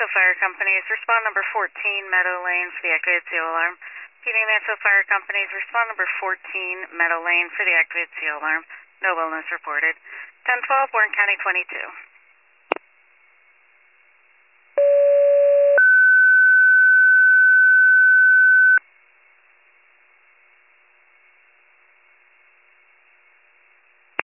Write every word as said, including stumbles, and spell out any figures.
Mansfield Fire Companies, respond number fourteen, Meadow Lane for the activated seal alarm. P D Mansfield Fire Companies, respond number fourteen, Meadow Lane for the activated seal alarm. No illness reported. ten twelve, Warren County twenty-two.